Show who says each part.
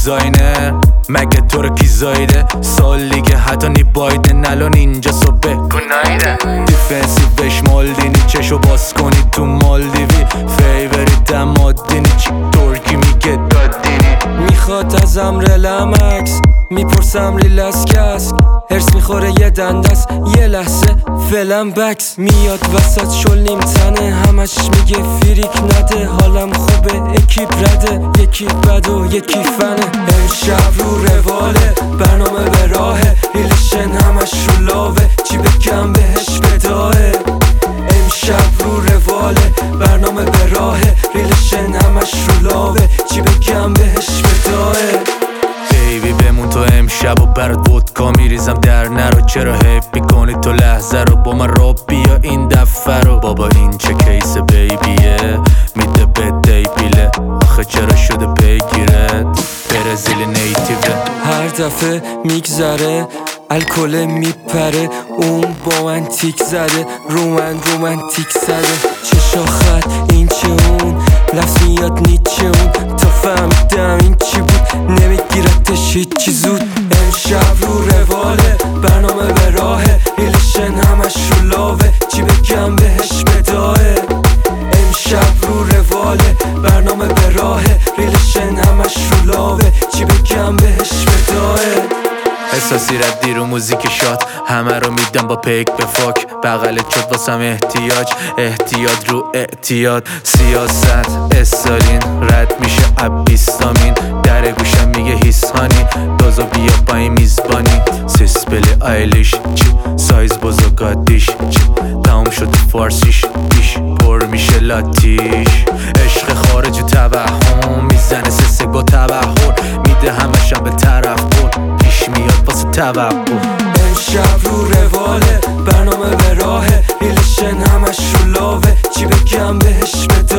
Speaker 1: دیزاینر مگه تو رو کی زایده سال دیگه حتی نی بایدن الان اینجا صبح گنایده دیفنسیوش مالدینی چشو باز کنی تو مالدیوی فیوریت مادینی چی ترکی میگه دادینی
Speaker 2: میخواد ازم رلمکس میپرسم ریلس کس هرس میخوره یه دندس یه لحظه فلم بکس میاد وسط شل نیم تنه همش میگه فریک نده حالم خوبه اکیپ رده یکی بد و یکی فنه امشب رو رواله برنامه به راهه ریلیشن همش رو لاوه چی بگم بهش بداهه امشب رو رواله برنامه به راهه ریلیشن همش رو لاوه چی بگم بهش بداهه
Speaker 1: بیبی بمون تو امشب و برات ودکا میریزم در نرو چرا حیف میکنی تو لحظه رو با من راب بیا این دفعه رو بابا این چه کیس بیبیه میده به دی پیله آخه چرا شده پیگیرت برزیل نیتیوه
Speaker 2: هر دفعه میگذره الکل میپره اون با من تیک زده رومنتیک زده چشا خط این چه اون لفظ میاد نیچه اون تا فهمیدم این چی بود نمیگیرتش هیچی زود امشب رو رواله برنامه به راهه ریلیشن همش رو لاوه چی بگم بهش بداهه امشب رو رواله برنامه به راهه ریلیشن همش رو لاوه چی بگم بهش بداهه
Speaker 1: احساسی ردی رو موزیک شاد همه رو میدم با پیک به فاک بغلت شد واسم احتیاط رو اعتیاد سیاست استالین رد میشه ابیستامین در گوشم میگه هیسانی دازو بیا با این میزبانی سیسپل آیلیش چی سایز بزرگاتیش چی تموم شد فارسیش بیش پر میشه لاتیش عشق خارج توهم میزنه سسه با تبهر میده همشم به طرف بر پیش میاد واسه توقع
Speaker 2: امشب رو رواله برنامه به راهه ریلیشن همش رو لاوه چی بگم بهش بده